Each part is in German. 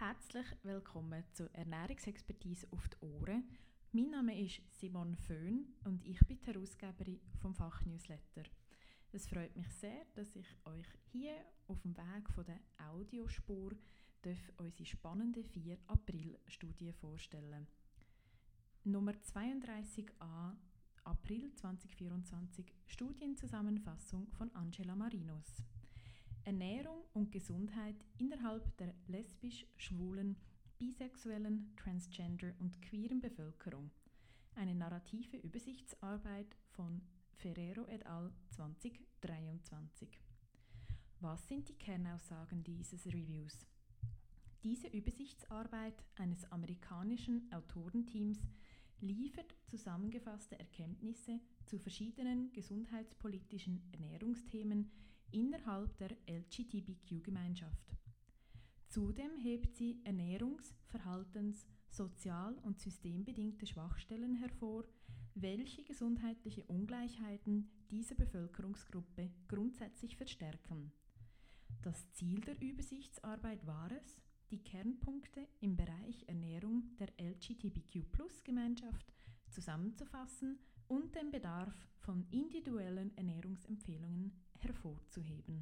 Herzlich willkommen zur Ernährungsexpertise auf die Ohren. Mein Name ist Simone Föhn und ich bin die Herausgeberin vom Fachnewsletter. Es freut mich sehr, dass ich euch hier auf dem Weg von der Audiospur unsere spannende 4 April-Studie vorstellen. Nummer 32a, April 2024, Studienzusammenfassung von Angela Marinos. Ernährung und Gesundheit innerhalb der lesbisch, schwulen, bisexuellen, transgender und queeren Bevölkerung. Eine narrative Übersichtsarbeit von Ferrero et al. 2023. Was sind die Kernaussagen dieses Reviews? Diese Übersichtsarbeit eines amerikanischen Autorenteams liefert zusammengefasste Erkenntnisse zu verschiedenen gesundheitspolitischen Ernährungsthemen innerhalb der LGBTQ-Gemeinschaft. Zudem hebt sie Ernährungs-, Verhaltens-, sozial- und systembedingte Schwachstellen hervor, welche gesundheitliche Ungleichheiten dieser Bevölkerungsgruppe grundsätzlich verstärken. Das Ziel der Übersichtsarbeit war es, die Kernpunkte im Bereich Ernährung der LGBTQ+-Gemeinschaft zusammenzufassen und den Bedarf von individuellen Ernährungsempfehlungen hervorzuheben.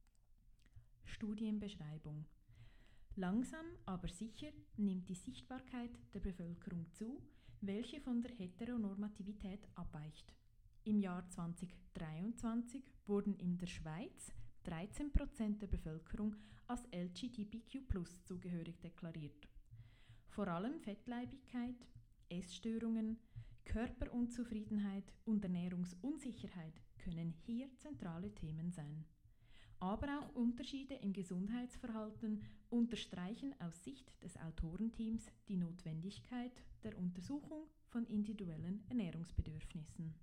Studienbeschreibung. Langsam, aber sicher nimmt die Sichtbarkeit der Bevölkerung zu, welche von der Heteronormativität abweicht. Im Jahr 2023 wurden in der Schweiz 13% der Bevölkerung als LGBTQ+ zugehörig deklariert. Vor allem Fettleibigkeit, Essstörungen, Körperunzufriedenheit und Ernährungsunsicherheit können hier zentrale Themen sein. Aber auch Unterschiede im Gesundheitsverhalten unterstreichen aus Sicht des Autorenteams die Notwendigkeit der Untersuchung von individuellen Ernährungsbedürfnissen.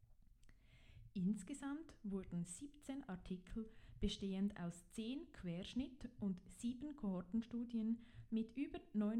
Insgesamt wurden 17 Artikel bestehend aus 10 Querschnitt- und 7 Kohortenstudien mit über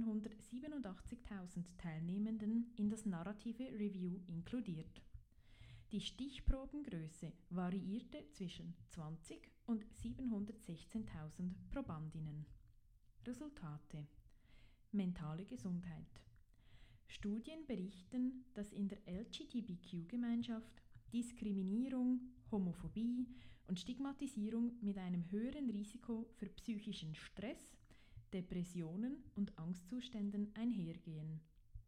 987.000 Teilnehmenden in das narrative Review inkludiert. Die Stichprobengröße variierte zwischen 20 und 716.000 Probandinnen. Resultate: Mentale Gesundheit. Studien berichten, dass in der LGBTQ-Gemeinschaft Diskriminierung, Homophobie und Stigmatisierung mit einem höheren Risiko für psychischen Stress, Depressionen und Angstzuständen einhergehen.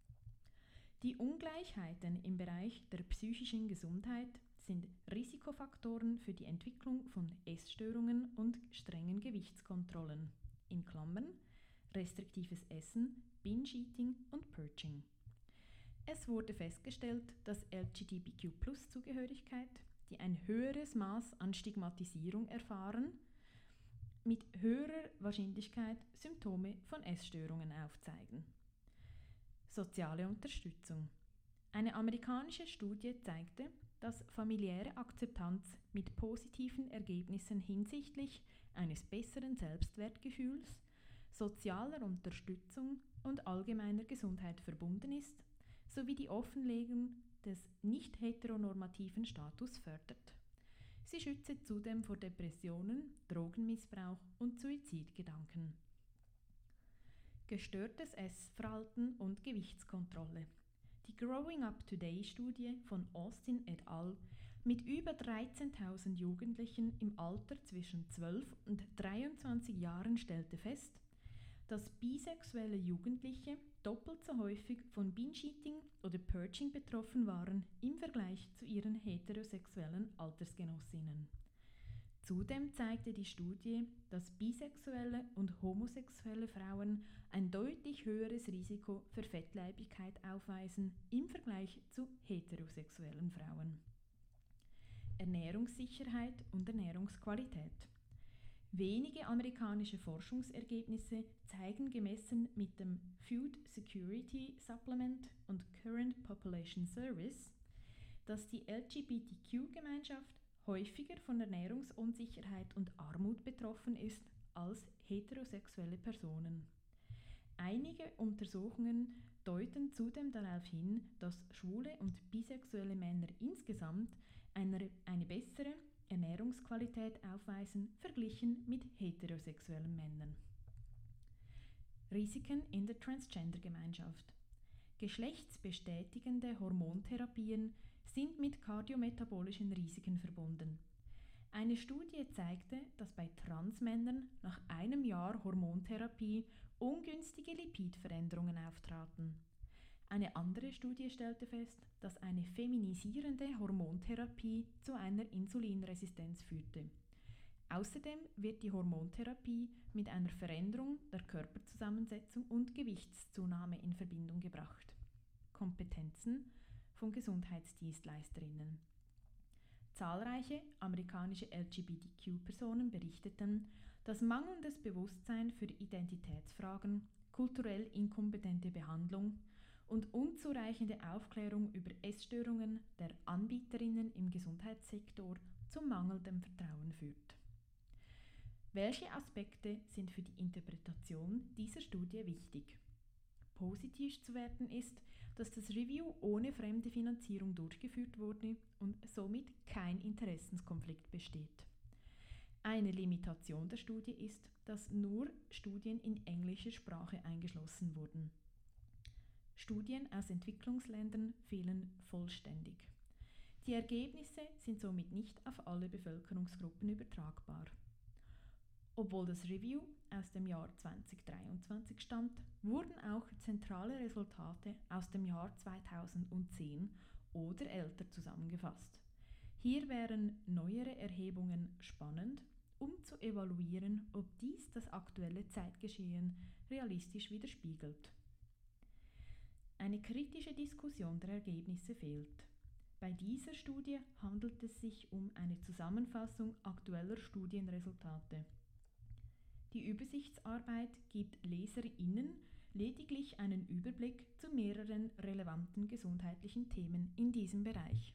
Die Ungleichheiten im Bereich der psychischen Gesundheit sind Risikofaktoren für die Entwicklung von Essstörungen und strengen Gewichtskontrollen (in Klammern restriktives Essen, Binge-Eating und Purging). Es wurde festgestellt, dass LGBTQ+-Zugehörigkeit, die ein höheres Maß an Stigmatisierung erfahren, mit höherer Wahrscheinlichkeit Symptome von Essstörungen aufzeigen. Soziale Unterstützung. Eine amerikanische Studie zeigte, dass familiäre Akzeptanz mit positiven Ergebnissen hinsichtlich eines besseren Selbstwertgefühls, sozialer Unterstützung und allgemeiner Gesundheit verbunden ist, sowie die Offenlegung des nicht-heteronormativen Status fördert. Sie schütze zudem vor Depressionen, Drogenmissbrauch und Suizidgedanken. Gestörtes Essverhalten und Gewichtskontrolle. Die Growing Up Today-Studie von Austin et al. Mit über 13.000 Jugendlichen im Alter zwischen 12 und 23 Jahren stellte fest, dass bisexuelle Jugendliche doppelt so häufig von Binge-Eating oder Purging betroffen waren im Vergleich zu ihren heterosexuellen Altersgenossinnen. Zudem zeigte die Studie, dass bisexuelle und homosexuelle Frauen ein deutlich höheres Risiko für Fettleibigkeit aufweisen im Vergleich zu heterosexuellen Frauen. Ernährungssicherheit und Ernährungsqualität. Wenige amerikanische Forschungsergebnisse zeigen gemessen mit dem Food Security Supplement und Current Population Service, dass die LGBTQ-Gemeinschaft häufiger von Ernährungsunsicherheit und Armut betroffen ist als heterosexuelle Personen. Einige Untersuchungen deuten zudem darauf hin, dass schwule und bisexuelle Männer insgesamt eine bessere Ernährungsqualität aufweisen, verglichen mit heterosexuellen Männern. Risiken in der Transgender-Gemeinschaft. Geschlechtsbestätigende Hormontherapien sind mit kardiometabolischen Risiken verbunden. Eine Studie zeigte, dass bei Transmännern nach einem Jahr Hormontherapie ungünstige Lipidveränderungen auftraten. Eine andere Studie stellte fest, dass eine feminisierende Hormontherapie zu einer Insulinresistenz führte. Außerdem wird die Hormontherapie mit einer Veränderung der Körperzusammensetzung und Gewichtszunahme in Verbindung gebracht. Kompetenzen von Gesundheitsdienstleisterinnen. Zahlreiche amerikanische LGBTQ-Personen berichteten, dass mangelndes Bewusstsein für Identitätsfragen, kulturell inkompetente Behandlung und unzureichende Aufklärung über Essstörungen der Anbieterinnen im Gesundheitssektor zu mangelndem Vertrauen führt. Welche Aspekte sind für die Interpretation dieser Studie wichtig? Positiv zu werten ist, dass das Review ohne fremde Finanzierung durchgeführt wurde und somit kein Interessenskonflikt besteht. Eine Limitation der Studie ist, dass nur Studien in englischer Sprache eingeschlossen wurden. Studien aus Entwicklungsländern fehlen vollständig. Die Ergebnisse sind somit nicht auf alle Bevölkerungsgruppen übertragbar. Obwohl das Review aus dem Jahr 2023 stammt, wurden auch zentrale Resultate aus dem Jahr 2010 oder älter zusammengefasst. Hier wären neuere Erhebungen spannend, um zu evaluieren, ob dies das aktuelle Zeitgeschehen realistisch widerspiegelt. Eine kritische Diskussion der Ergebnisse fehlt. Bei dieser Studie handelt es sich um eine Zusammenfassung aktueller Studienresultate. Die Übersichtsarbeit gibt LeserInnen lediglich einen Überblick zu mehreren relevanten gesundheitlichen Themen in diesem Bereich.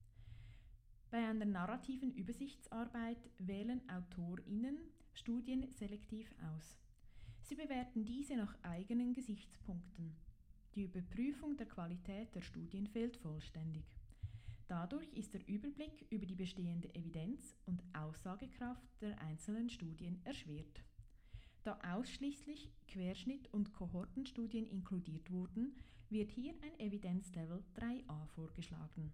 Bei einer narrativen Übersichtsarbeit wählen AutorInnen Studien selektiv aus. Sie bewerten diese nach eigenen Gesichtspunkten. Die Überprüfung der Qualität der Studien fehlt vollständig. Dadurch ist der Überblick über die bestehende Evidenz und Aussagekraft der einzelnen Studien erschwert. Da ausschließlich Querschnitt- und Kohortenstudien inkludiert wurden, wird hier ein Evidenzlevel 3a vorgeschlagen.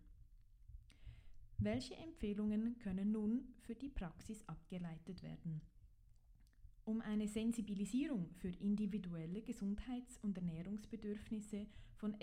Welche Empfehlungen können nun für die Praxis abgeleitet werden? Um eine Sensibilisierung für individuelle Gesundheits- und Ernährungsbedürfnisse von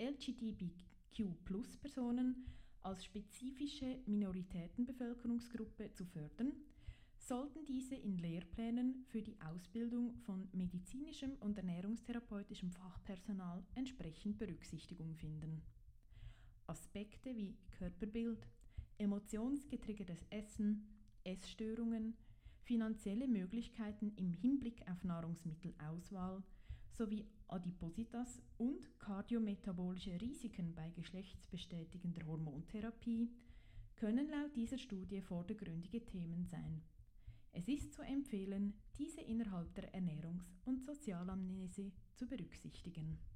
LGBTQ+-Personen als spezifische Minoritätenbevölkerungsgruppe zu fördern, sollten diese in Lehrplänen für die Ausbildung von medizinischem und ernährungstherapeutischem Fachpersonal entsprechend Berücksichtigung finden. Aspekte wie Körperbild, emotionsgetriggertes Essen, Essstörungen, finanzielle Möglichkeiten im Hinblick auf Nahrungsmittelauswahl sowie Adipositas und kardiometabolische Risiken bei geschlechtsbestätigender Hormontherapie können laut dieser Studie vordergründige Themen sein. Es ist zu empfehlen, diese innerhalb der Ernährungs- und Sozialamnese zu berücksichtigen.